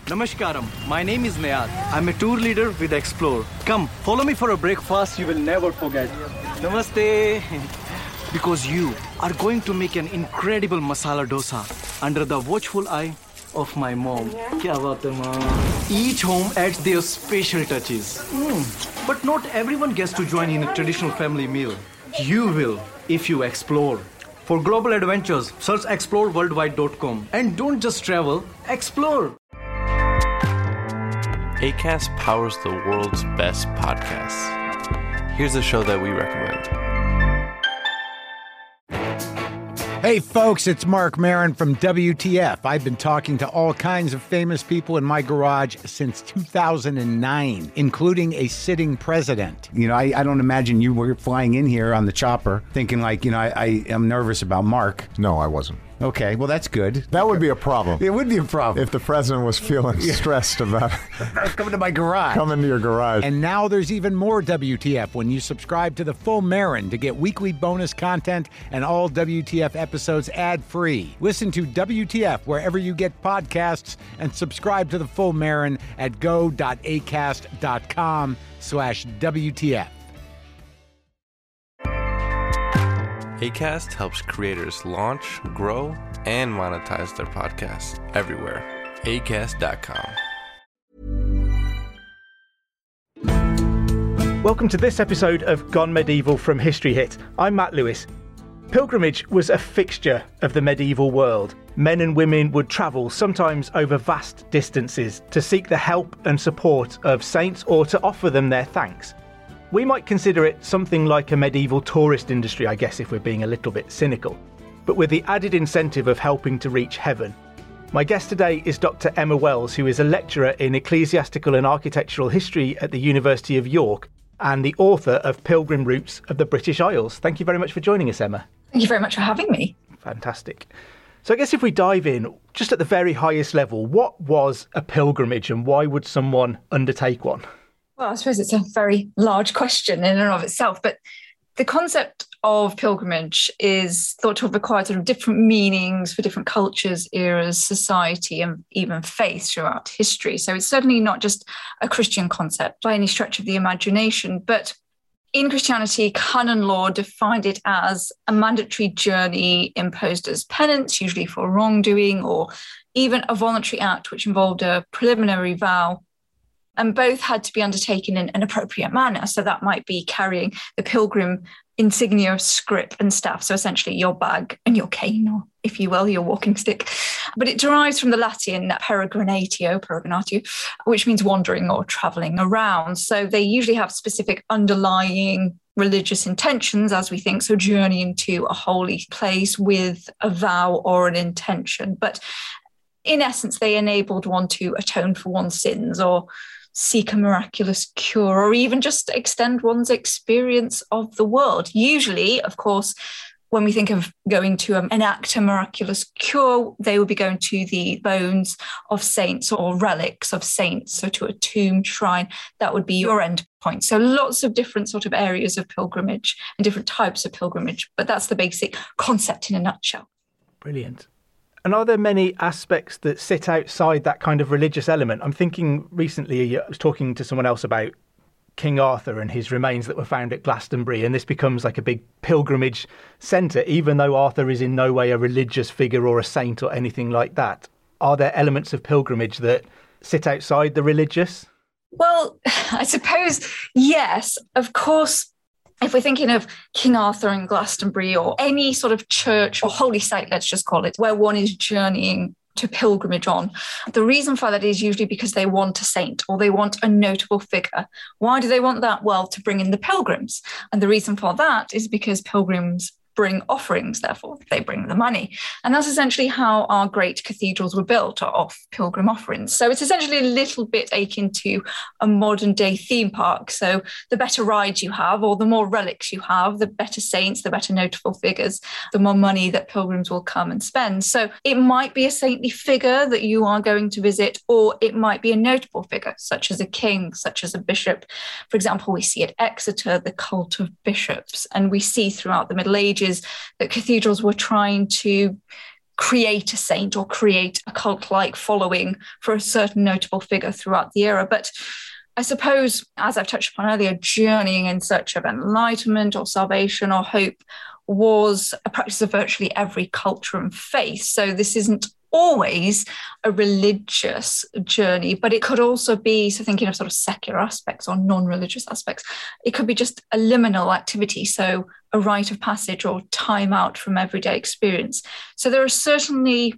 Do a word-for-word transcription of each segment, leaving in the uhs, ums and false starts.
Namaskaram, my name is Nayad. I'm a tour leader with Explore. Come, follow me for a breakfast you will never forget. Namaste. Because you are going to make an incredible masala dosa under the watchful eye of my mom. Kya baat hai, mom? Each home adds their special touches. Mm. But not everyone gets to join in a traditional family meal. You will if you explore. For global adventures, search explore worldwide dot com. And don't just travel, explore. Acast powers the world's best podcasts. Here's a show that we recommend. Hey folks, it's Mark Maron from W T F. I've been talking to all kinds of famous people in my garage since two thousand nine, including a sitting president. You know, I, I don't imagine you were flying in here on the chopper thinking like, you know, I, I am nervous about Mark. No, I wasn't. Okay, well, that's good. That would be a problem. It would be a problem. If the president was feeling stressed about coming to my garage. Coming to your garage. And now there's even more W T F when you subscribe to the Full Marin to get weekly bonus content and all W T F episodes ad-free. Listen to W T F wherever you get podcasts and subscribe to the Full Marin at go.acast.com slash WTF. Acast helps creators launch, grow, and monetize their podcasts everywhere. acast dot com. Welcome to this episode of Gone Medieval from History Hit. I'm Matt Lewis. Pilgrimage was a fixture of the medieval world. Men and women would travel, sometimes over vast distances, to seek the help and support of saints or to offer them their thanks. We might consider it something like a medieval tourist industry, I guess, if we're being a little bit cynical, but with the added incentive of helping to reach heaven. My guest today is Doctor Emma Wells, who is a lecturer in ecclesiastical and architectural history at the University of York and the author of Pilgrim Routes of the British Isles. Thank you very much for joining us, Emma. Thank you very much for having me. Fantastic. So I guess if we dive in, just at the very highest level, what was a pilgrimage and why would someone undertake one? Well, I suppose it's a very large question in and of itself, but the concept of pilgrimage is thought to have acquired sort of different meanings for different cultures, eras, society, and even faith throughout history. So it's certainly not just a Christian concept by any stretch of the imagination, but in Christianity, canon law defined it as a mandatory journey imposed as penance, usually for wrongdoing, or even a voluntary act which involved a preliminary vow. And both had to be undertaken in an appropriate manner. So that might be carrying the pilgrim insignia, scrip and staff. So essentially your bag and your cane, or if you will, your walking stick. But it derives from the Latin peregrinatio, peregrinatio, which means wandering or travelling around. So they usually have specific underlying religious intentions, as we think, so journeying to a holy place with a vow or an intention. But in essence, they enabled one to atone for one's sins or seek a miraculous cure, or even just extend one's experience of the world. Usually, of course, when we think of going to enact a miraculous cure, they would be going to the bones of saints or relics of saints, so to a tomb, shrine. That would be your end point. So lots of different sort of areas of pilgrimage and different types of pilgrimage, but that's the basic concept in a nutshell. Brilliant. And are there many aspects that sit outside that kind of religious element? I'm thinking recently, I was talking to someone else about King Arthur and his remains that were found at Glastonbury, and this becomes like a big pilgrimage centre, even though Arthur is in no way a religious figure or a saint or anything like that. Are there elements of pilgrimage that sit outside the religious? Well, I suppose, yes, of course. If we're thinking of King Arthur and Glastonbury, or any sort of church or holy site, let's just call it, where one is journeying to pilgrimage on, the reason for that is usually because they want a saint or they want a notable figure. Why do they want that? Well, to bring in the pilgrims. And the reason for that is because pilgrims bring offerings, therefore they bring the money. And that's essentially how our great cathedrals were built, off pilgrim offerings. So it's essentially a little bit akin to a modern day theme park. So the better rides you have, or the more relics you have, the better saints, the better notable figures, the more money that pilgrims will come and spend. So it might be a saintly figure that you are going to visit, or it might be a notable figure, such as a king, such as a bishop. For example, we see at Exeter the cult of bishops, and we see throughout the Middle Ages that cathedrals were trying to create a saint or create a cult-like following for a certain notable figure throughout the era. But I suppose, as I've touched upon earlier, journeying in search of enlightenment or salvation or hope was a practice of virtually every culture and faith. So this isn't always a religious journey, but it could also be, so thinking of sort of secular aspects or non-religious aspects, it could be just a liminal activity, so a rite of passage or time out from everyday experience. So there are certainly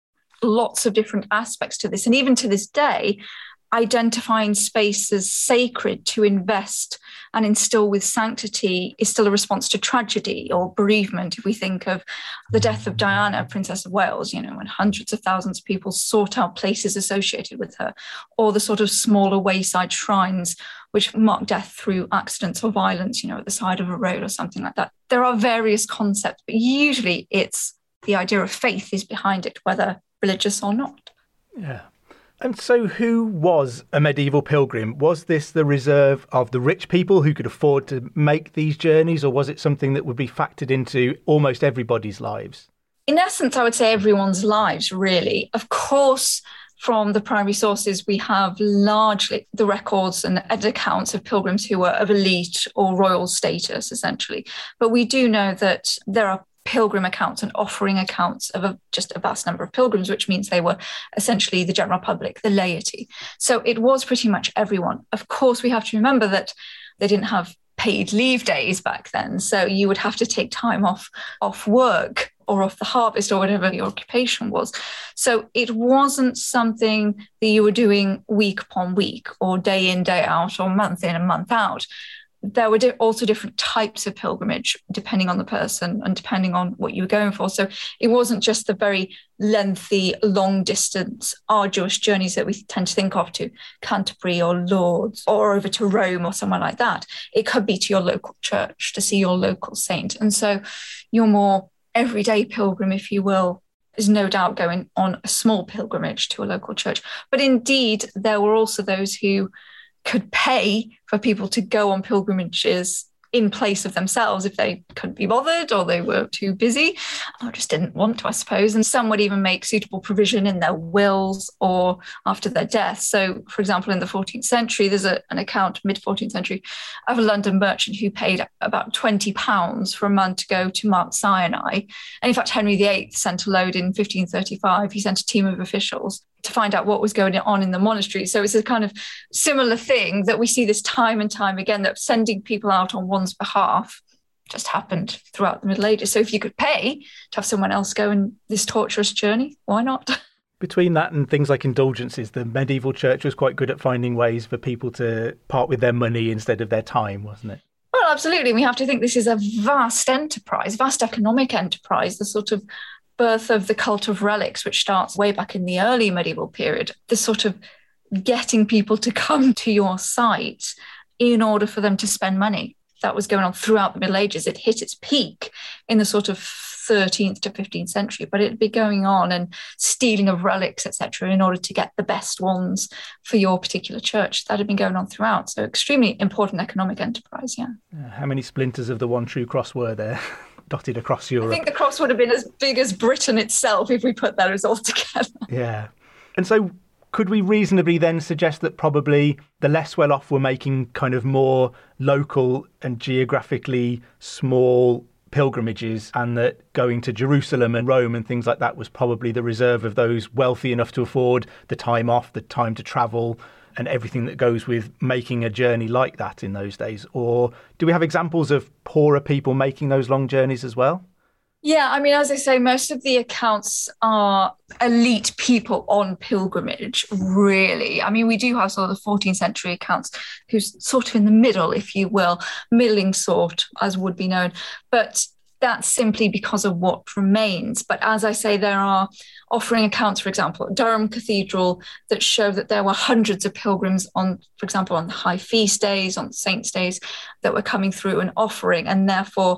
lots of different aspects to this. And even to this day, identifying space as sacred to invest and instill with sanctity is still a response to tragedy or bereavement. If we think of the death of Diana, Princess of Wales, you know, when hundreds of thousands of people sought out places associated with her, or the sort of smaller wayside shrines which mark death through accidents or violence, you know, at the side of a road or something like that. There are various concepts, but usually it's the idea of faith is behind it, whether religious or not. Yeah. And so who was a medieval pilgrim? Was this the reserve of the rich people who could afford to make these journeys, or was it something that would be factored into almost everybody's lives? In essence, I would say everyone's lives, really. Of course, from the primary sources, we have largely the records and accounts of pilgrims who were of elite or royal status, essentially. But we do know that there are pilgrim accounts and offering accounts of a, just a vast number of pilgrims, which means they were essentially the general public, the laity. So it was pretty much everyone. Of course, we have to remember that they didn't have paid leave days back then. So you would have to take time off, off work or off the harvest or whatever your occupation was. So it wasn't something that you were doing week upon week or day in, day out or month in and month out. There were also different types of pilgrimage, depending on the person and depending on what you were going for. So it wasn't just the very lengthy, long distance, arduous journeys that we tend to think of to Canterbury or Lourdes or over to Rome or somewhere like that. It could be to your local church to see your local saint. And so your more everyday pilgrim, if you will, is no doubt going on a small pilgrimage to a local church. But indeed, there were also those who could pay for people to go on pilgrimages in place of themselves if they couldn't be bothered or they were too busy or just didn't want to, I suppose. And some would even make suitable provision in their wills or after their death. So, for example, in the fourteenth century, there's a, an account, mid-fourteenth century, of a London merchant who paid about twenty pounds for a month to go to Mount Sinai. And in fact, Henry the Eighth sent a load in fifteen thirty-five. He sent a team of officials to find out what was going on in the monastery. So it's a kind of similar thing that we see this time and time again, that sending people out on one's behalf just happened throughout the Middle Ages. So if you could pay to have someone else go on this torturous journey, why not? Between that and things like indulgences, the medieval church was quite good at finding ways for people to part with their money instead of their time, wasn't it? Well, absolutely. We have to think this is a vast enterprise, vast economic enterprise, the sort of birth of the cult of relics, which starts way back in the early medieval period, the sort of getting people to come to your site in order for them to spend money. That was going on throughout the Middle Ages. It hit its peak in the sort of thirteenth to fifteenth century, but it'd be going on and stealing of relics, et cetera, in order to get the best ones for your particular church. That had been going on throughout. So extremely important economic enterprise, yeah. Uh, how many splinters of the one true cross were there? Dotted across Europe. I think the cross would have been as big as Britain itself if we put those all together. Yeah. And so could we reasonably then suggest that probably the less well-off were making kind of more local and geographically small pilgrimages, and that going to Jerusalem and Rome and things like that was probably the reserve of those wealthy enough to afford the time off, the time to travel, and everything that goes with making a journey like that in those days? Or do we have examples of poorer people making those long journeys as well? Yeah, I mean, as I say, most of the accounts are elite people on pilgrimage, really. I mean, we do have sort of the fourteenth century accounts who's sort of in the middle, if you will, middling sort, as would be known. But that's simply because of what remains. But as I say, there are offering accounts, for example, at Durham Cathedral, that show that there were hundreds of pilgrims on, for example, on the high feast days, on saints' days, that were coming through and offering. And therefore,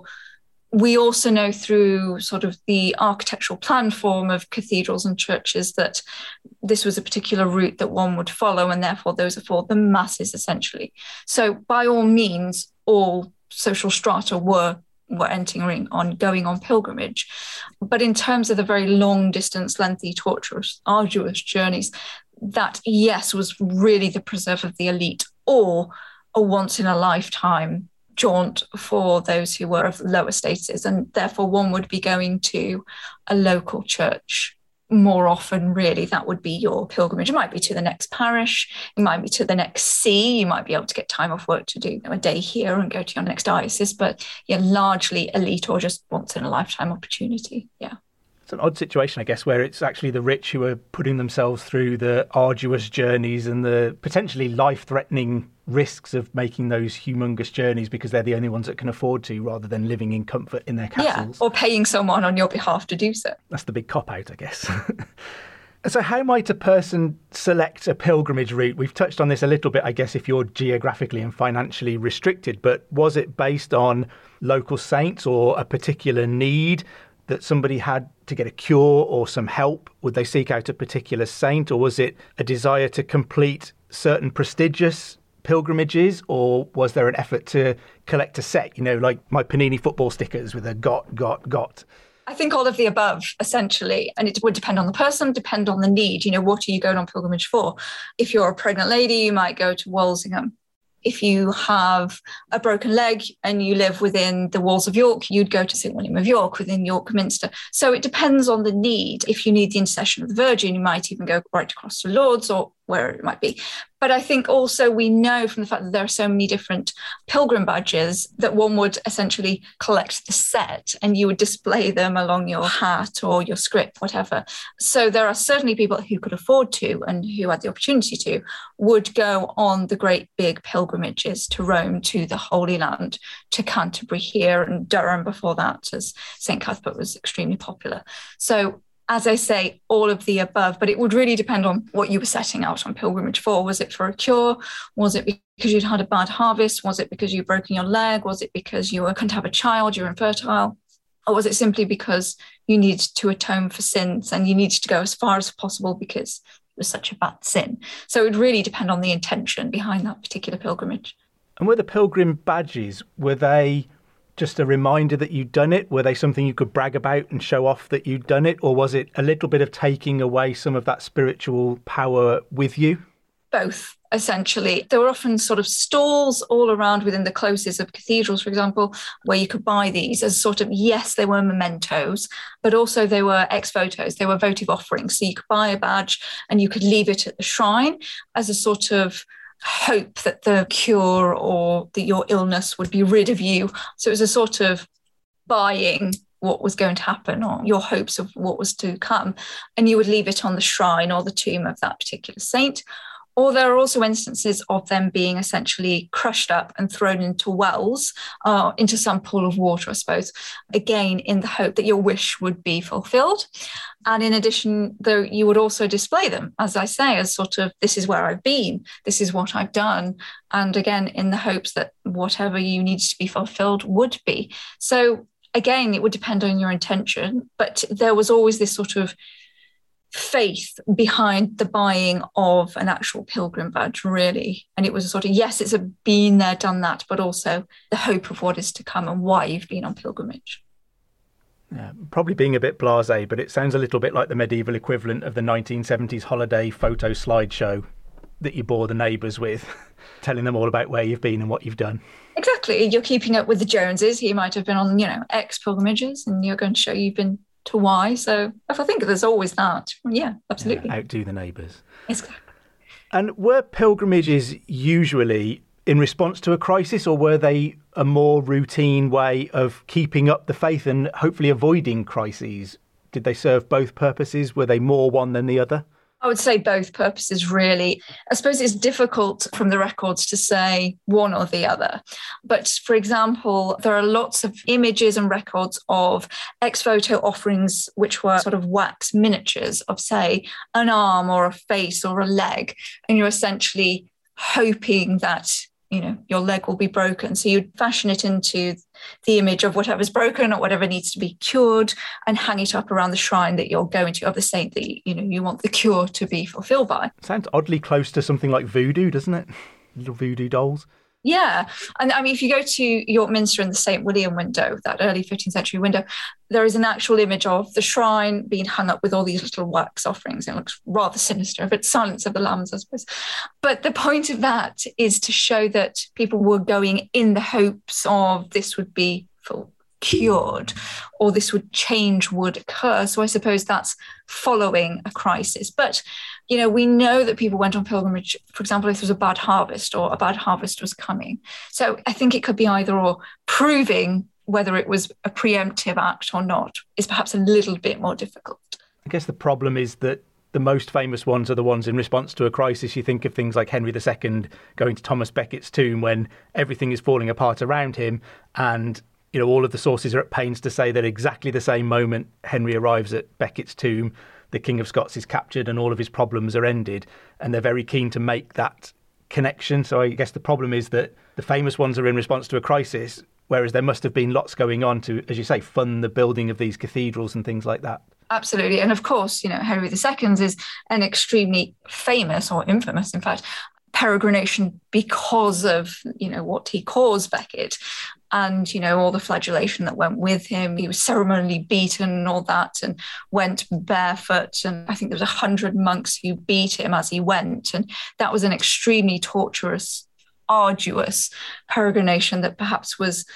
we also know through sort of the architectural plan form of cathedrals and churches that this was a particular route that one would follow, and therefore those are for the masses, essentially. So by all means, all social strata were were entering on going on pilgrimage. But in terms of the very long distance, lengthy, torturous, arduous journeys, that, yes, was really the preserve of the elite, or a once in a lifetime jaunt for those who were of lower statuses. And therefore one would be going to a local church more often. Really, that would be your pilgrimage. It might be to the next parish, it might be to the next see, you might be able to get time off work to do, you know, a day here and go to your next diocese, but yeah, largely elite or just once in a lifetime opportunity. Yeah. It's an odd situation, I guess, where it's actually the rich who are putting themselves through the arduous journeys and the potentially life-threatening risks of making those humongous journeys because they're the only ones that can afford to, rather than living in comfort in their castles. Yeah, or paying someone on your behalf to do so. That's the big cop-out, I guess. So how might a person select a pilgrimage route? We've touched on this a little bit, I guess, if you're geographically and financially restricted, but was it based on local saints or a particular need that somebody had to get a cure or some help? Would they seek out a particular saint, or was it a desire to complete certain prestigious pilgrimages, or was there an effort to collect a set, you know, like my Panini football stickers with a got, got, got? I think all of the above, essentially. And it would depend on the person, depend on the need. You know, what are you going on pilgrimage for? If you're a pregnant lady, you might go to Walsingham. If you have a broken leg and you live within the walls of York, you'd go to Saint William of York within York Minster. So it depends on the need. If you need the intercession of the Virgin, you might even go right across to Lourdes or where it might be. But I think also we know from the fact that there are so many different pilgrim badges that one would essentially collect the set and you would display them along your hat or your script, whatever. So there are certainly people who could afford to and who had the opportunity to would go on the great big pilgrimages to Rome, to the Holy Land, to Canterbury here and Durham before that, as Saint Cuthbert was extremely popular. So as I say, all of the above, but it would really depend on what you were setting out on pilgrimage for. Was it for a cure? Was it because you'd had a bad harvest? Was it because you'd broken your leg? Was it because you were, couldn't have a child, you were infertile? Or was it simply because you needed to atone for sins and you needed to go as far as possible because it was such a bad sin? So it would really depend on the intention behind that particular pilgrimage. And were the pilgrim badges, were they just a reminder that you'd done it? Were they something you could brag about and show off that you'd done it? Or was it a little bit of taking away some of that spiritual power with you? Both, essentially. There were often sort of stalls all around within the closes of cathedrals, for example, where you could buy these as sort of, yes, they were mementos, but also they were ex votos, they were votive offerings. So you could buy a badge and you could leave it at the shrine as a sort of hope that the cure or that your illness would be rid of you. So it was a sort of buying what was going to happen or your hopes of what was to come. And you would leave it on the shrine or the tomb of that particular saint. Or there are also instances of them being essentially crushed up and thrown into wells, uh, into some pool of water, I suppose, again, in the hope that your wish would be fulfilled. And in addition, though, you would also display them, as I say, as sort of, this is where I've been, this is what I've done. And again, in the hopes that whatever you needed to be fulfilled would be. So again, it would depend on your intention, but there was always this sort of faith behind the buying of an actual pilgrim badge, really. And it was a sort of, yes, it's a been there, done that, but also the hope of what is to come and why you've been on pilgrimage. Yeah, probably being a bit blasé, but it sounds a little bit like the medieval equivalent of the nineteen seventies holiday photo slideshow that you bore the neighbours with, telling them all about where you've been and what you've done. Exactly. You're keeping up with the Joneses. He might have been on, you know, X pilgrimages, and you're going to show you've been to why. So I think there's always that. Yeah, absolutely. Yeah, outdo the neighbours. Exactly. And were pilgrimages usually in response to a crisis, or were they a more routine way of keeping up the faith and hopefully avoiding crises? Did they serve both purposes? Were they more one than the other? I would say both purposes, really. I suppose it's difficult from the records to say one or the other. But for example, there are lots of images and records of ex-voto offerings, which were sort of wax miniatures of, say, an arm or a face or a leg. And you're essentially hoping that, you know, your leg will be broken. So you'd fashion it into the image of whatever's broken or whatever needs to be cured and hang it up around the shrine that you're going to, of the saint that, you know, you want the cure to be fulfilled by. Sounds oddly close to something like voodoo, doesn't it? Little voodoo dolls. Yeah. And I mean, if you go to York Minster in the Saint William window, that early fifteenth century window, there is an actual image of the shrine being hung up with all these little wax offerings. It looks rather sinister, but Silence of the Lambs, I suppose. But the point of that is to show that people were going in the hopes of this would be full cured or this would change would occur. So I suppose that's following a crisis. But, you know, we know that people went on pilgrimage, for example, if there was a bad harvest or a bad harvest was coming. So I think it could be either or. Proving whether it was a preemptive act or not is perhaps a little bit more difficult. I guess the problem is that the most famous ones are the ones in response to a crisis. You think of things like Henry the Second going to Thomas Becket's tomb when everything is falling apart around him, and you know, all of the sources are at pains to say that exactly the same moment Henry arrives at Becket's tomb, the King of Scots is captured and all of his problems are ended. And they're very keen to make that connection. So I guess the problem is that the famous ones are in response to a crisis, whereas there must have been lots going on to, as you say, fund the building of these cathedrals and things like that. Absolutely. And of course, you know, Henry the Second is an extremely famous, or infamous, in fact, peregrination because of, you know, what he caused Becket and, you know, all the flagellation that went with him. He was ceremonially beaten and all that and went barefoot. And I think there was a hundred monks who beat him as he went. And that was an extremely torturous, arduous peregrination that perhaps was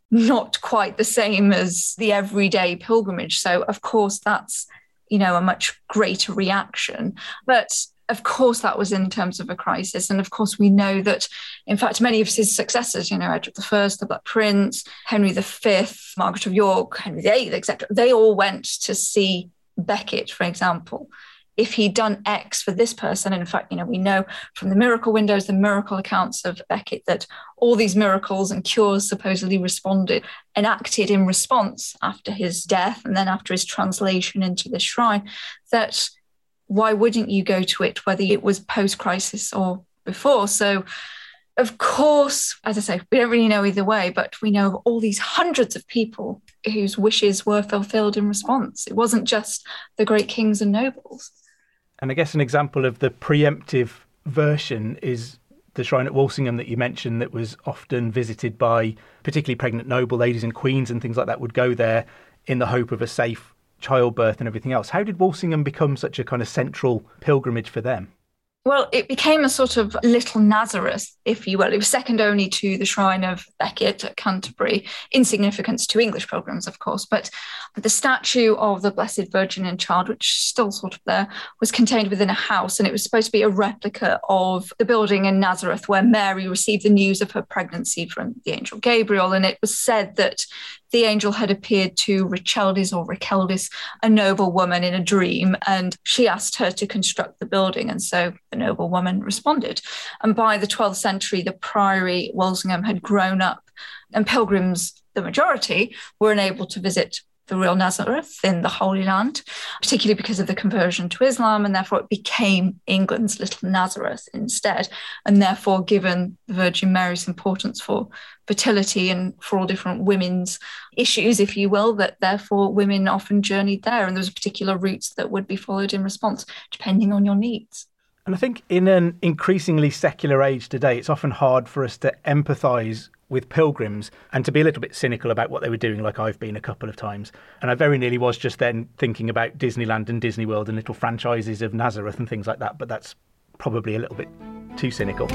not quite the same as the everyday pilgrimage. So, of course, that's, you know, a much greater reaction. But of course, that was in terms of a crisis. And of course, we know that, in fact, many of his successors, you know, Edward the First, the Black Prince, Henry the Fifth, Margaret of York, Henry the Eighth, et cetera, they all went to see Becket, for example. If he'd done X for this person, and in fact, you know, we know from the miracle windows, the miracle accounts of Becket, that all these miracles and cures supposedly responded, enacted in response after his death and then after his translation into the shrine, that why wouldn't you go to it, whether it was post-crisis or before? So, of course, as I say, we don't really know either way, but we know of all these hundreds of people whose wishes were fulfilled in response. It wasn't just the great kings and nobles. And I guess an example of the preemptive version is the shrine at Walsingham that you mentioned, that was often visited by particularly pregnant noble ladies and queens and things like that would go there in the hope of a safe childbirth and everything else. How did Walsingham become such a kind of central pilgrimage for them? Well, it became a sort of little Nazareth, if you will. It was second only to the shrine of Becket at Canterbury, in significance to English pilgrims, of course. But the statue of the Blessed Virgin and Child, which is still sort of there, was contained within a house, and it was supposed to be a replica of the building in Nazareth where Mary received the news of her pregnancy from the angel Gabriel. And it was said that the angel had appeared to Richeldis or Richeldis, a noble woman, in a dream, and she asked her to construct the building. And so the noble woman responded. And by the twelfth century, the priory Walsingham had grown up, and pilgrims, the majority, were enabled to visit the real Nazareth in the Holy Land, particularly because of the conversion to Islam, and therefore it became England's little Nazareth instead, and therefore given the Virgin Mary's importance for fertility and for all different women's issues, if you will, that therefore women often journeyed there, and there was particular routes that would be followed in response, depending on your needs. And I think in an increasingly secular age today, it's often hard for us to empathise with pilgrims and to be a little bit cynical about what they were doing, like I've been a couple of times. And I very nearly was just then thinking about Disneyland and Disney World and little franchises of Nazareth and things like that, but that's probably a little bit too cynical.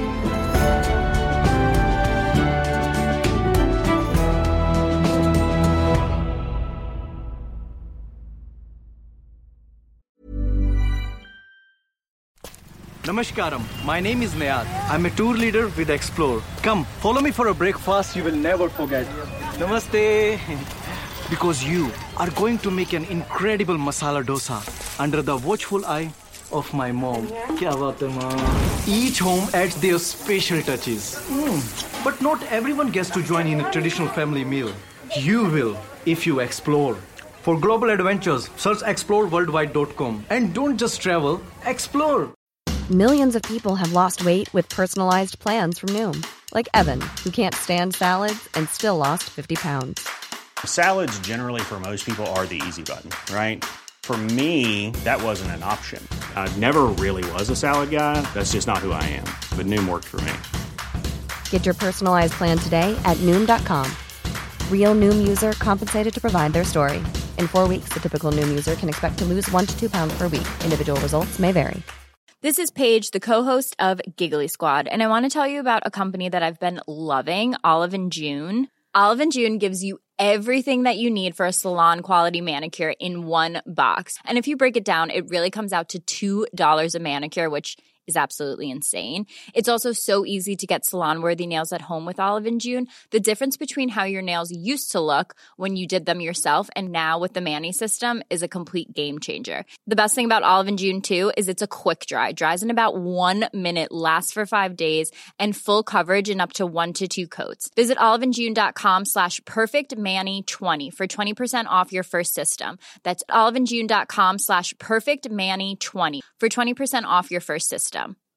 Namaskaram, my name is Nayad. I'm a tour leader with Explore. Come, follow me for a breakfast you will never forget. Namaste. Because you are going to make an incredible masala dosa under the watchful eye of my mom. Kya baat hai, mom? Each home adds their special touches. Mm. But not everyone gets to join in a traditional family meal. You will if you explore. For global adventures, search explore worldwide dot com. And don't just travel, explore. Millions of people have lost weight with personalized plans from Noom. Like Evan, who can't stand salads and still lost fifty pounds. Salads generally for most people are the easy button, right? For me, that wasn't an option. I never really was a salad guy. That's just not who I am. But Noom worked for me. Get your personalized plan today at Noom dot com. Real Noom user compensated to provide their story. In four weeks, the typical Noom user can expect to lose one to two pounds per week. Individual results may vary. This is Paige, the co-host of Giggly Squad, and I want to tell you about a company that I've been loving, Olive and June. Olive and June gives you everything that you need for a salon-quality manicure in one box. And if you break it down, it really comes out to two dollars a manicure, which is absolutely insane. It's also so easy to get salon-worthy nails at home with Olive and June. The difference between how your nails used to look when you did them yourself and now with the Mani system is a complete game changer. The best thing about Olive and June, too, is it's a quick dry. Dries in about one minute, lasts for five days, and full coverage in up to one to two coats. Visit oliveandjune.com slash perfectmani20 for twenty percent off your first system. That's oliveandjune.com slash perfectmani20 for twenty percent off your first system.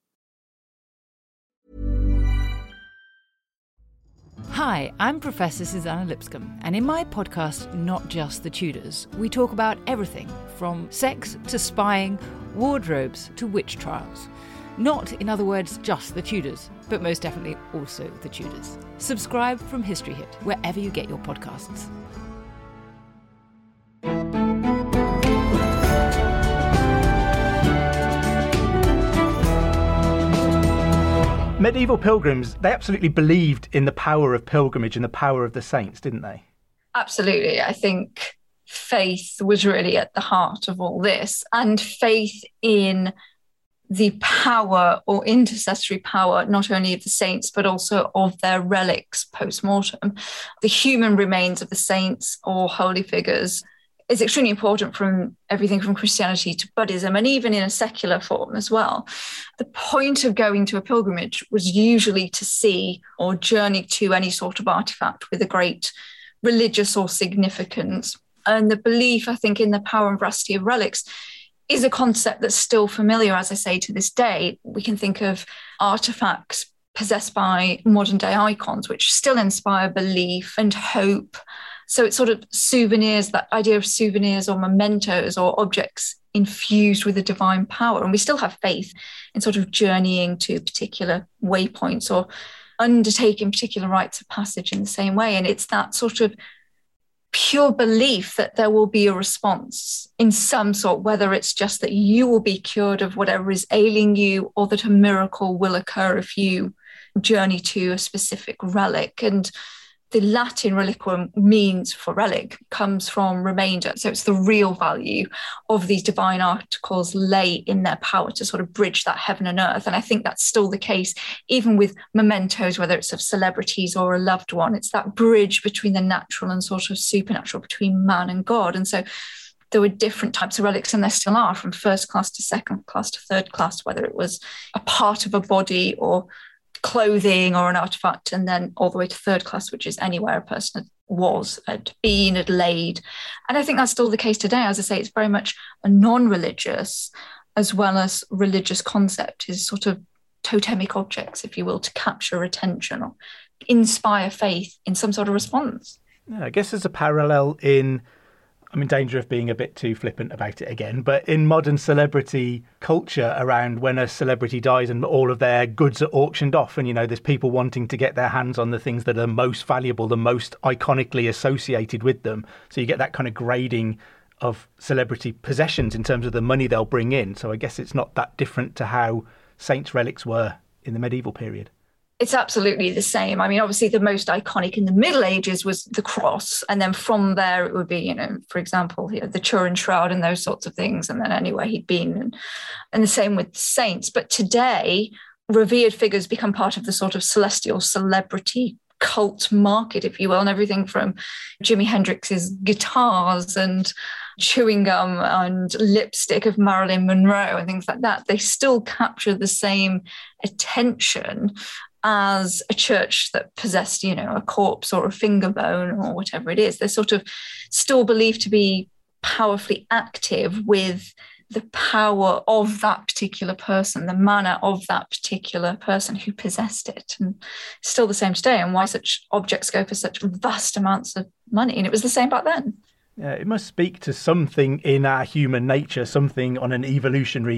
Hi, I'm Professor Susanna Lipscomb, and in my podcast, Not Just the Tudors, we talk about everything from sex to spying, wardrobes to witch trials. Not, in other words, just the Tudors, but most definitely also the Tudors. Subscribe from History Hit, wherever you get your podcasts. Medieval pilgrims, they absolutely believed in the power of pilgrimage and the power of the saints, didn't they? Absolutely. I think faith was really at the heart of all this, and faith in the power or intercessory power, not only of the saints, but also of their relics post-mortem. The human remains of the saints or holy figures is extremely important from everything from Christianity to Buddhism, and even in a secular form as well. The point of going to a pilgrimage was usually to see or journey to any sort of artifact with a great religious or significance. And the belief, I think, in the power and veracity of relics is a concept that's still familiar, as I say, to this day. We can think of artifacts possessed by modern day icons, which still inspire belief and hope. So it's sort of souvenirs, that idea of souvenirs or mementos or objects infused with a divine power. And we still have faith in sort of journeying to particular waypoints or undertaking particular rites of passage in the same way. And it's that sort of pure belief that there will be a response in some sort, whether it's just that you will be cured of whatever is ailing you or that a miracle will occur if you journey to a specific relic. And the Latin reliquum means for relic comes from remainder. So it's the real value of these divine articles lay in their power to sort of bridge that heaven and earth. And I think that's still the case, even with mementos, whether it's of celebrities or a loved one. It's that bridge between the natural and sort of supernatural, between man and God. And so there were different types of relics, and there still are, from first class to second class to third class, whether it was a part of a body or clothing or an artifact, and then all the way to third class, which is anywhere a person had, was, had been, had laid. And I think that's still the case today. As I say, it's very much a non-religious as well as religious concept, is sort of totemic objects, if you will, to capture attention or inspire faith in some sort of response. Yeah, I guess there's a parallel in, I'm in danger of being a bit too flippant about it again, but in modern celebrity culture around when a celebrity dies and all of their goods are auctioned off, and, you know, there's people wanting to get their hands on the things that are most valuable, the most iconically associated with them. So you get that kind of grading of celebrity possessions in terms of the money they'll bring in. So I guess it's not that different to how saints' relics were in the medieval period. It's absolutely the same. I mean, obviously, the most iconic in the Middle Ages was the cross. And then from there, it would be, you know, for example, you know, the Turin Shroud and those sorts of things. And then anywhere he'd been. And, and the same with the saints. But today, revered figures become part of the sort of celestial celebrity cult market, if you will, and everything from Jimi Hendrix's guitars and chewing gum and lipstick of Marilyn Monroe and things like that. They still capture the same attention as a church that possessed, you know, a corpse or a finger bone or whatever it is. They're sort of still believed to be powerfully active with the power of that particular person, the manner of that particular person who possessed it. And still the same today, and why such objects go for such vast amounts of money. And it was the same back then. Yeah, it must speak to something in our human nature, something on an evolutionary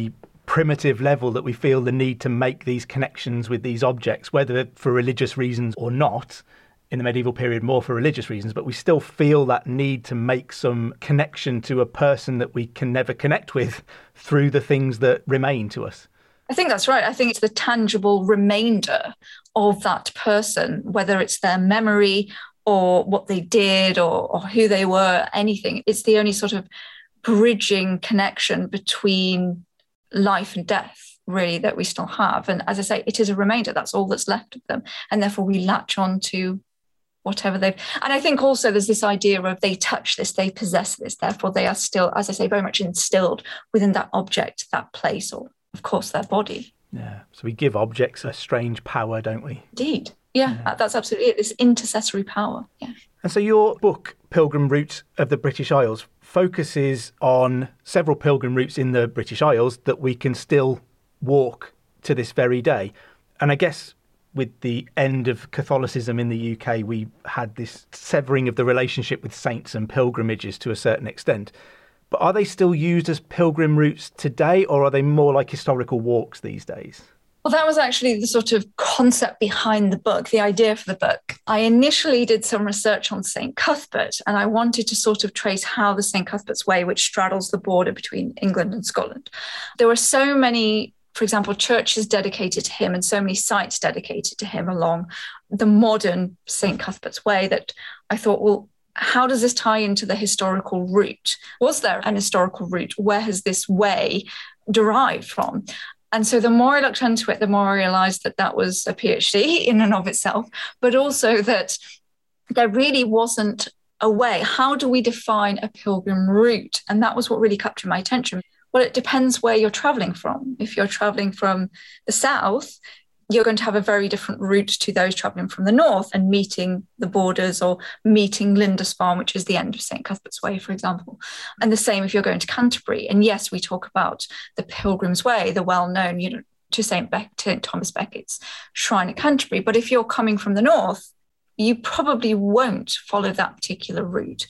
primitive level that we feel the need to make these connections with these objects, whether for religious reasons or not. In the medieval period, more for religious reasons, but we still feel that need to make some connection to a person that we can never connect with through the things that remain to us. I think that's right. I think it's the tangible remainder of that person, whether it's their memory or what they did or, or who they were, anything. It's the only sort of bridging connection between life and death, really, that we still have. And as I say, it is a remainder. That's all that's left of them. And therefore we latch on to whatever they've... And I think also there's this idea of they touch this, they possess this, therefore they are still, as I say, very much instilled within that object, that place, or of course their body. Yeah, so we give objects a strange power, don't we? Indeed. Yeah, yeah. That's absolutely it, this intercessory power. Yeah. And so your book, Pilgrim Route of the British Isles, focuses on several pilgrim routes in the British Isles that we can still walk to this very day. And I guess with the end of Catholicism in the U K, we had this severing of the relationship with saints and pilgrimages to a certain extent. But are they still used as pilgrim routes today, or are they more like historical walks these days? Well, that was actually the sort of concept behind the book, the idea for the book. I initially did some research on Saint Cuthbert, and I wanted to sort of trace how the Saint Cuthbert's Way, which straddles the border between England and Scotland. There were so many, for example, churches dedicated to him and so many sites dedicated to him along the modern Saint Cuthbert's Way that I thought, well, how does this tie into the historical route? Was there an historical route? Where has this way derived from? And so the more I looked into it, the more I realised that that was a PhD in and of itself, but also that there really wasn't a way. How do we define a pilgrim route? And that was what really captured my attention. Well, it depends where you're travelling from. If you're travelling from the south, you're going to have a very different route to those travelling from the north and meeting the borders or meeting Lindisfarne, which is the end of Saint Cuthbert's Way, for example. And the same if you're going to Canterbury. And yes, we talk about the Pilgrim's Way, the well-known, you know, to Saint Be- to Thomas Becket's shrine at Canterbury. But if you're coming from the north, you probably won't follow that particular route.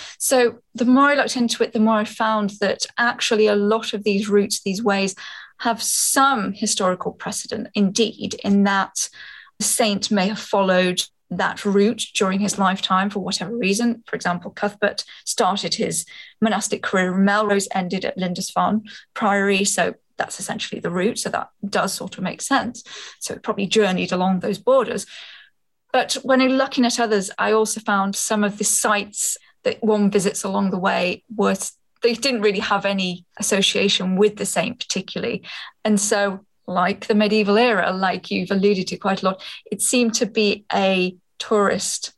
So the more I looked into it, the more I found that actually a lot of these routes, these ways, have some historical precedent indeed, in that the saint may have followed that route during his lifetime for whatever reason. For example, Cuthbert started his monastic career in Melrose, ended at Lindisfarne Priory, so that's essentially the route, so that does sort of make sense. So it probably journeyed along those borders. But when I'm looking at others, I also found some of the sites that one visits along the way were, they didn't really have any association with the saint particularly. And so, like the medieval era, like you've alluded to quite a lot, it seemed to be a tourist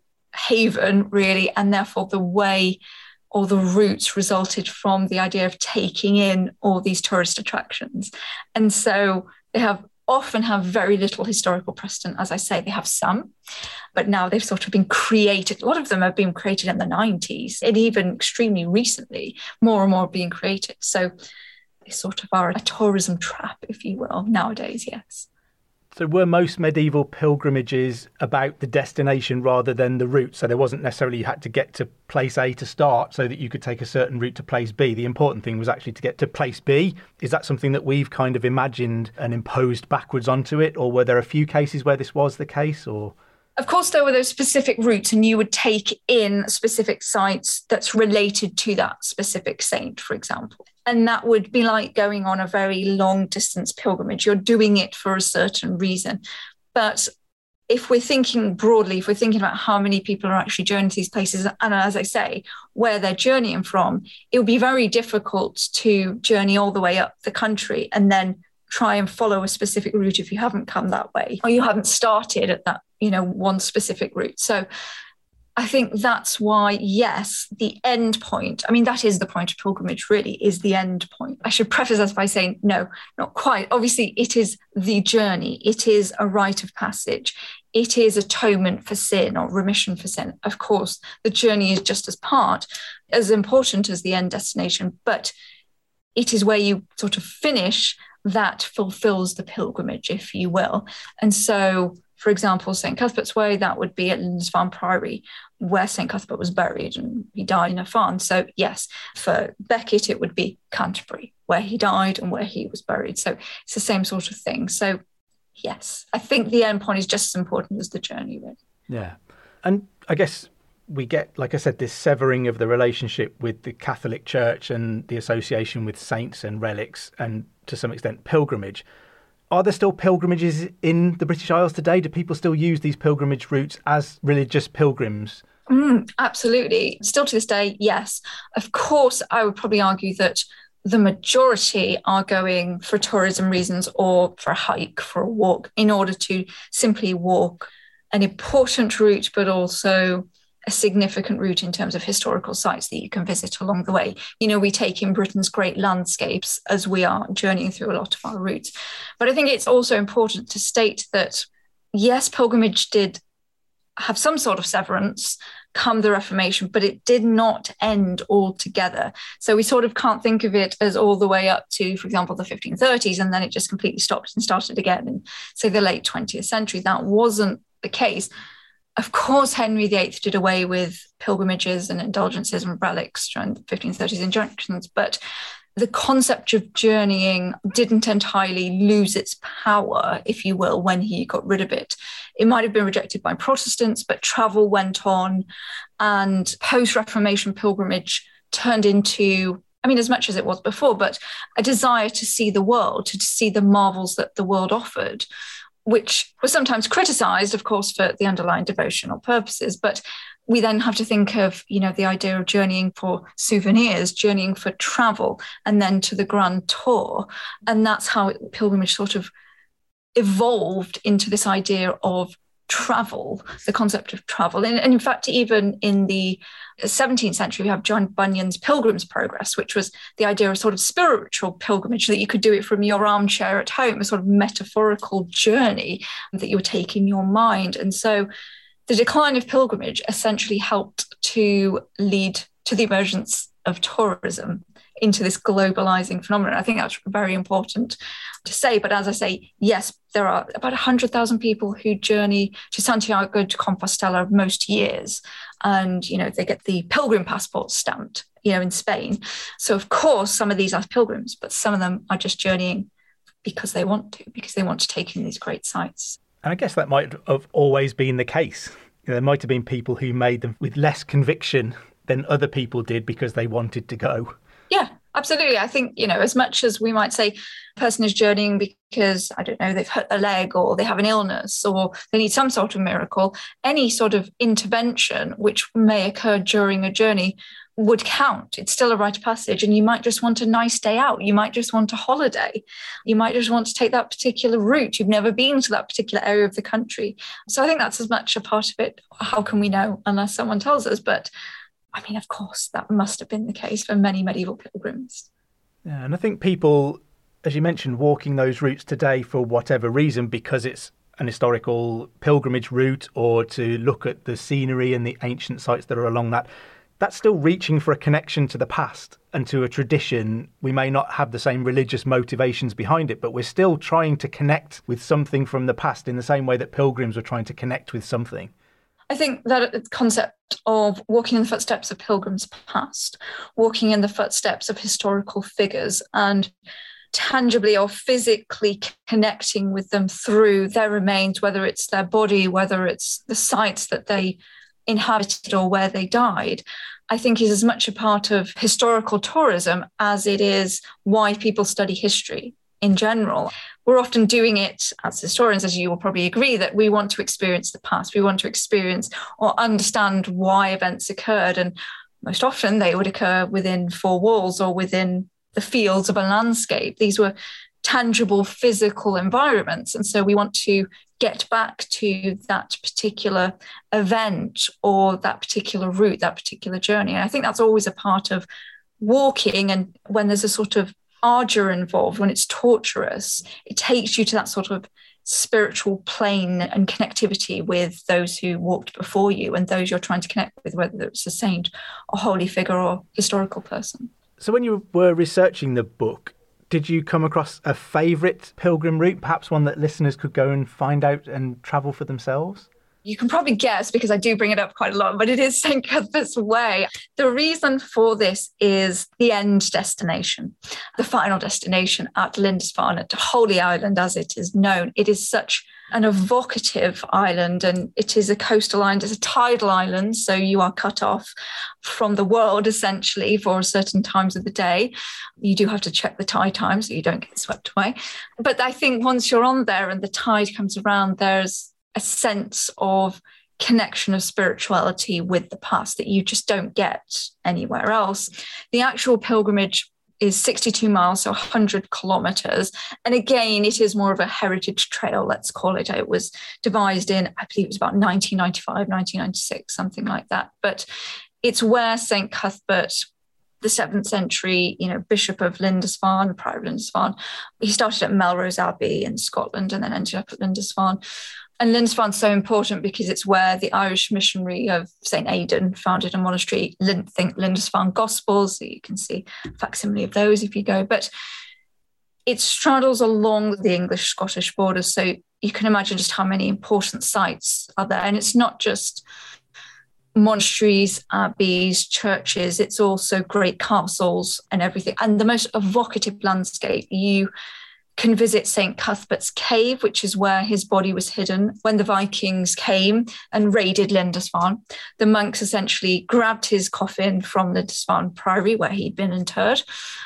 haven, really, and therefore the way or the routes resulted from the idea of taking in all these tourist attractions. And so they have often have very little historical precedent. As I say, they have some, but now they've sort of been created. A lot of them have been created in the nineties, and even extremely recently, more and more being created. So they sort of are a tourism trap, if you will, nowadays, yes. So were most medieval pilgrimages about the destination rather than the route? So there wasn't necessarily you had to get to place A to start so that you could take a certain route to place B. The important thing was actually to get to place B. Is that something that we've kind of imagined and imposed backwards onto it? Or were there a few cases where this was the case? Or Of course, there were those specific routes, and you would take in specific sites that's related to that specific saint, for example. And that would be like going on a very long distance pilgrimage. You're doing it for a certain reason. But if we're thinking broadly, if we're thinking about how many people are actually journeying to these places, and as I say, where they're journeying from, it would be very difficult to journey all the way up the country and then try and follow a specific route if you haven't come that way, or you haven't started at that, you know, one specific route. So I think that's why, yes, the end point, I mean, that is the point of pilgrimage, really, is the end point. I should preface this by saying, no, not quite. Obviously, it is the journey. It is a rite of passage. It is atonement for sin or remission for sin. Of course, the journey is just as part, as important as the end destination, but it is where you sort of finish that fulfills the pilgrimage, if you will. And so, for example, Saint Cuthbert's Way, that would be at Lindisfarne Priory, where Saint Cuthbert was buried and he died in a farm. So yes, for Becket, it would be Canterbury. where he died and where he was buried. So it's the same sort of thing. So yes, I think the end point is just as important as the journey, really. Yeah. And I guess we get, like I said, this severing of the relationship with the Catholic Church and the association with saints and relics and to some extent pilgrimage. Are there still pilgrimages in the British Isles today? Do people still use these pilgrimage routes as religious pilgrims? Mm, absolutely. Still to this day, yes. Of course, I would probably argue that the majority are going for tourism reasons or for a hike, for a walk, in order to simply walk an important route, but also a significant route in terms of historical sites that you can visit along the way. You know, we take in Britain's great landscapes as we are journeying through a lot of our routes. But I think it's also important to state that, yes, pilgrimage did have some sort of severance come the Reformation, but it did not end altogether. So we sort of can't think of it as all the way up to, for example, the fifteen thirties, and then it just completely stopped and started again in, say, the late twentieth century. That wasn't the case. Of course, Henry the Eighth did away with pilgrimages and indulgences and relics during the fifteen thirties injunctions, but the concept of journeying didn't entirely lose its power, if you will, when he got rid of it. It might have been rejected by Protestants, but travel went on, and post-Reformation pilgrimage turned into, I mean, as much as it was before, but a desire to see the world, to see the marvels that the world offered, which was sometimes criticised, of course, for the underlying devotional purposes. But we then have to think of, you know, the idea of journeying for souvenirs, journeying for travel, and then to the grand tour. And that's how it, pilgrimage sort of evolved into this idea of travel, the concept of travel. And, and in fact, even in the seventeenth century, we have John Bunyan's Pilgrim's Progress, which was the idea of sort of spiritual pilgrimage, that you could do it from your armchair at home, a sort of metaphorical journey that you would take in your mind. And so the decline of pilgrimage essentially helped to lead to the emergence of tourism into this globalizing phenomenon. I think that's very important to say. But as I say, yes, there are about one hundred thousand people who journey to Santiago de Compostela most years. And, you know, they get the pilgrim passport stamped, you know, in Spain. So, of course, some of these are pilgrims, but some of them are just journeying because they want to, because they want to take in these great sites. And I guess that might have always been the case. You know, there might have been people who made them with less conviction than other people did because they wanted to go. Yeah, absolutely. I think, you know, as much as we might say a person is journeying because, I don't know, they've hurt a leg or they have an illness or they need some sort of miracle, any sort of intervention which may occur during a journey would count. It's still a rite of passage, and you might just want a nice day out. You might just want a holiday. You might just want to take that particular route. You've never been to that particular area of the country. So I think that's as much a part of it. How can we know unless someone tells us? But I mean, of course, that must have been the case for many medieval pilgrims. Yeah, and I think people, as you mentioned, walking those routes today for whatever reason, because it's an historical pilgrimage route or to look at the scenery and the ancient sites that are along that, that's still reaching for a connection to the past and to a tradition. We may not have the same religious motivations behind it, but we're still trying to connect with something from the past in the same way that pilgrims were trying to connect with something. I think that concept of walking in the footsteps of pilgrims past, walking in the footsteps of historical figures and tangibly or physically connecting with them through their remains, whether it's their body, whether it's the sites that they inhabited or where they died, I think is as much a part of historical tourism as it is why people study history in general. We're often doing it as historians, as you will probably agree, that we want to experience the past. We want to experience or understand why events occurred. And most often they would occur within four walls or within the fields of a landscape. These were tangible physical environments. And so we want to get back to that particular event or that particular route, that particular journey. And I think that's always a part of walking. And when there's a sort of ardor involved, when it's torturous, it takes you to that sort of spiritual plane and connectivity with those who walked before you and those you're trying to connect with, whether it's a saint, a holy figure or historical person. So when you were researching the book, did you come across a favourite pilgrim route, perhaps one that listeners could go and find out and travel for themselves? You can probably guess because I do bring it up quite a lot, but it is Saint Cuthbert's Way. The reason for this is the end destination, the final destination at Lindisfarne, at Holy Island as it is known. It is such an evocative island, and it is a coastal island, it's a tidal island, so you are cut off from the world essentially for certain times of the day. You do have to check the tide time so you don't get swept away. But I think once you're on there and the tide comes around, there's a sense of connection of spirituality with the past that you just don't get anywhere else. The actual pilgrimage is sixty-two miles, so one hundred kilometres. And again, it is more of a heritage trail, let's call it. It was devised in, I believe it was about nineteen ninety-five, nineteen ninety-six, something like that. But it's where Saint Cuthbert, the seventh century, you know, Bishop of Lindisfarne, Prior of Lindisfarne, he started at Melrose Abbey in Scotland and then ended up at Lindisfarne. And Lindisfarne's so important because it's where the Irish missionary of Saint Aidan founded a monastery. Lind- think Lindisfarne Gospels, so you can see a facsimile of those if you go. But it straddles along the English-Scottish border, so you can imagine just how many important sites are there. And it's not just monasteries, abbeys, churches, it's also great castles and everything. And the most evocative landscape, you can visit Saint Cuthbert's Cave, which is where his body was hidden when the Vikings came and raided Lindisfarne. The monks essentially grabbed his coffin from Lindisfarne Priory, where he'd been interred,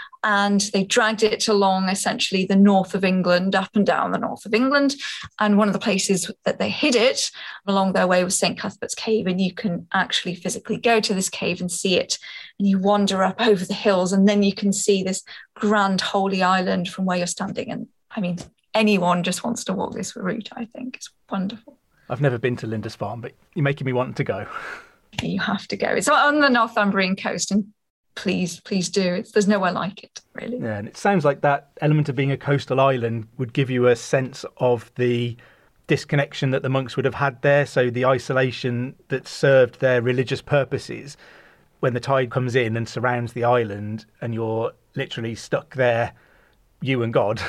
and they dragged it along essentially the north of England, up and down the north of England. And one of the places that they hid it along their way was Saint Cuthbert's Cave. And you can actually physically go to this cave and see it. And you wander up over the hills, and then you can see this grand holy island from where you're standing. And I mean, anyone just wants to walk this route, I think. It's wonderful. I've never been to Lindisfarne, but you're making me want to go. You have to go. It's on the Northumbrian coast, and please, please do. It's, there's nowhere like it, really. Yeah, and it sounds like that element of being a coastal island would give you a sense of the disconnection that the monks would have had there, so the isolation that served their religious purposes. When the tide comes in and surrounds the island and you're literally stuck there, you and God,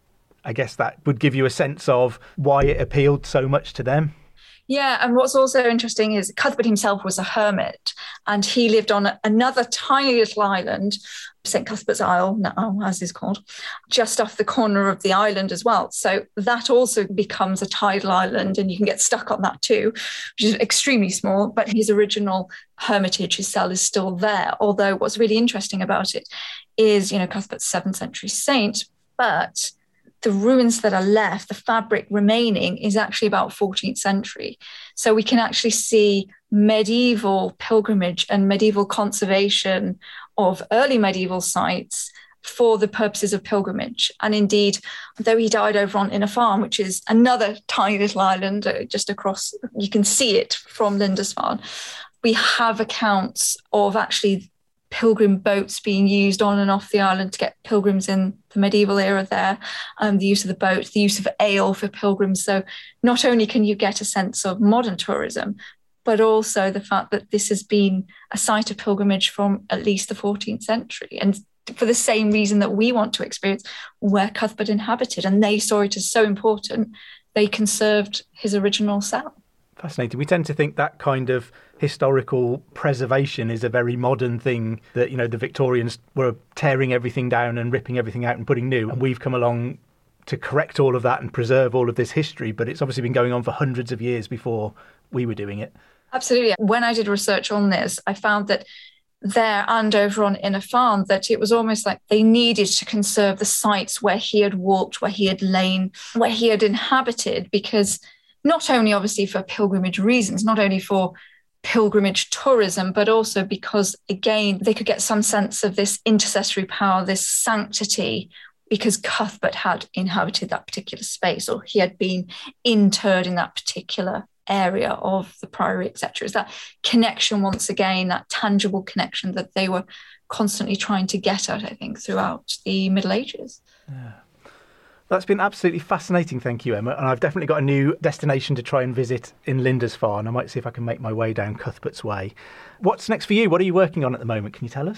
I guess that would give you a sense of why it appealed so much to them. Yeah, and what's also interesting is Cuthbert himself was a hermit, and he lived on a, another tiny little island, Saint Cuthbert's Isle now, as is called, just off the corner of the island as well. So that also becomes a tidal island, and you can get stuck on that too, which is extremely small. But his original hermitage, his cell, is still there. Although what's really interesting about it is, you know, Cuthbert's seventh century saint, but the ruins that are left, the fabric remaining, is actually about fourteenth century. So we can actually see medieval pilgrimage and medieval conservation of early medieval sites for the purposes of pilgrimage. And indeed, though he died over on Inner Farm, which is another tiny little island uh, just across, you can see it from Lindisfarne, we have accounts of actually pilgrim boats being used on and off the island to get pilgrims in the medieval era there, um, the use of the boat, the use of ale for pilgrims. So not only can you get a sense of modern tourism, but also the fact that this has been a site of pilgrimage from at least the fourteenth century. And for the same reason that we want to experience where Cuthbert inhabited, and they saw it as so important, they conserved his original cell. Fascinating. We tend to think that kind of historical preservation is a very modern thing, that, you know, the Victorians were tearing everything down and ripping everything out and putting new. And we've come along to correct all of that and preserve all of this history. But it's obviously been going on for hundreds of years before we were doing it. Absolutely. When I did research on this, I found that there and over on Inner Farm, that it was almost like they needed to conserve the sites where he had walked, where he had lain, where he had inhabited, because not only obviously for pilgrimage reasons, not only for pilgrimage tourism, but also because, again, they could get some sense of this intercessory power, this sanctity, because Cuthbert had inhabited that particular space, or he had been interred in that particular area of the priory, et cetera. Is that connection, once again, that tangible connection that they were constantly trying to get at, I think, throughout the Middle Ages. Yeah. That's been absolutely fascinating. Thank you, Emma. And I've definitely got a new destination to try and visit in Lindisfarne. I might see if I can make my way down Cuthbert's Way. What's next for you? What are you working on at the moment? Can you tell us?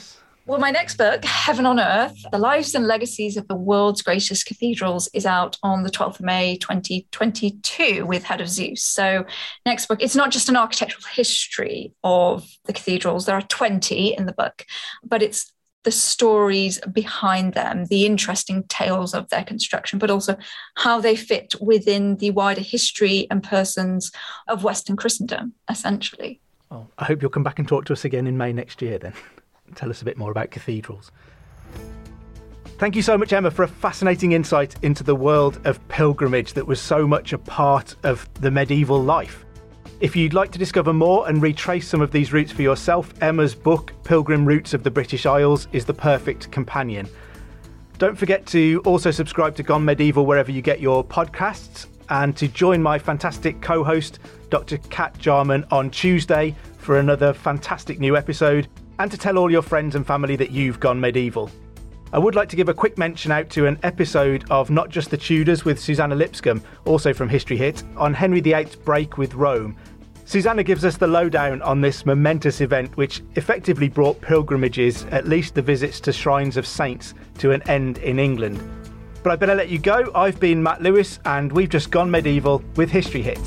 Well, my next book, Heaven on Earth, The Lives and Legacies of the World's Greatest Cathedrals, is out on the twelfth of May, twenty twenty-two with Head of Zeus. So next book, it's not just an architectural history of the cathedrals. There are twenty in the book, but it's the stories behind them, the interesting tales of their construction, but also how they fit within the wider history and persons of Western Christendom, essentially. Oh, I hope you'll come back and talk to us again in May next year then. Tell us a bit more about cathedrals. Thank you so much, Emma, for a fascinating insight into the world of pilgrimage that was so much a part of the medieval life. If you'd like to discover more and retrace some of these routes for yourself, Emma's book, Pilgrim Routes of the British Isles, is the perfect companion. Don't forget to also subscribe to Gone Medieval wherever you get your podcasts, and to join my fantastic co-host, Doctor Kat Jarman, on Tuesday for another fantastic new episode, and to tell all your friends and family that you've gone medieval. I would like to give a quick mention out to an episode of Not Just the Tudors with Susanna Lipscomb, also from History Hit, on Henry the eighth's break with Rome. Susanna gives us the lowdown on this momentous event which effectively brought pilgrimages, at least the visits to shrines of saints, to an end in England. But I better let you go. I've been Matt Lewis and we've just gone medieval with History Hit.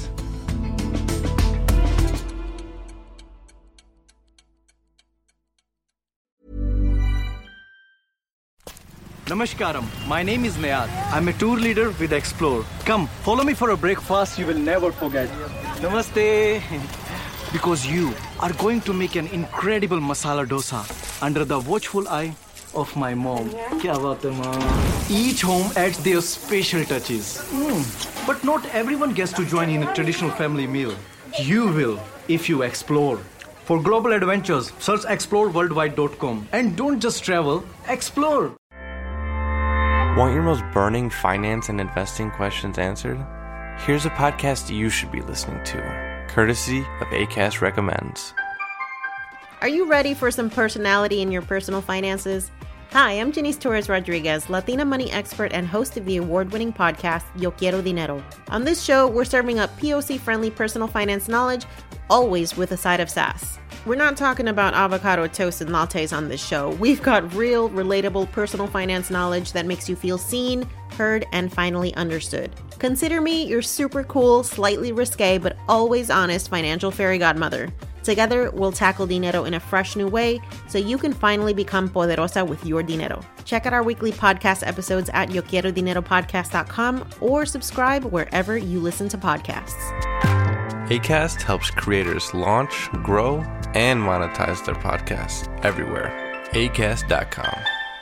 Namaskaram, my name is Nayad. I'm a tour leader with Explore. Come, follow me for a breakfast you will never forget. Namaste. Because you are going to make an incredible masala dosa under the watchful eye of my mom. Kya baat hai, mom? Each home adds their special touches. Mm. But not everyone gets to join in a traditional family meal. You will if you explore. For global adventures, search explore worldwide dot com. And don't just travel, explore. Want your most burning finance and investing questions answered? Here's a podcast you should be listening to, courtesy of Acast Recommends. Are you ready for some personality in your personal finances? Hi, I'm Janice Torres Rodriguez, Latina money expert and host of the award-winning podcast, Yo Quiero Dinero. On this show, we're serving up P O C-friendly personal finance knowledge, always with a side of sass. We're not talking about avocado toast and lattes on this show. We've got real, relatable personal finance knowledge that makes you feel seen, heard, and finally understood. Consider me your super cool, slightly risque, but always honest financial fairy godmother. Together, we'll tackle dinero in a fresh new way so you can finally become poderosa with your dinero. Check out our weekly podcast episodes at yo quiero dinero podcast dot com or subscribe wherever you listen to podcasts. Acast helps creators launch, grow, and monetize their podcasts everywhere. acast dot com.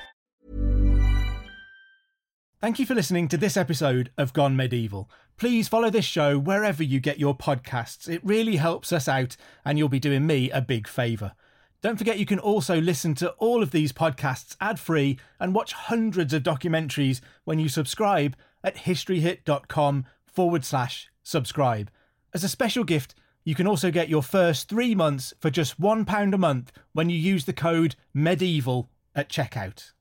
Thank you for listening to this episode of Gone Medieval. Please follow this show wherever you get your podcasts. It really helps us out and you'll be doing me a big favour. Don't forget you can also listen to all of these podcasts ad-free and watch hundreds of documentaries when you subscribe at historyhit.com forward slash subscribe. As a special gift, you can also get your first three months for just one pound a month when you use the code MEDIEVAL at checkout.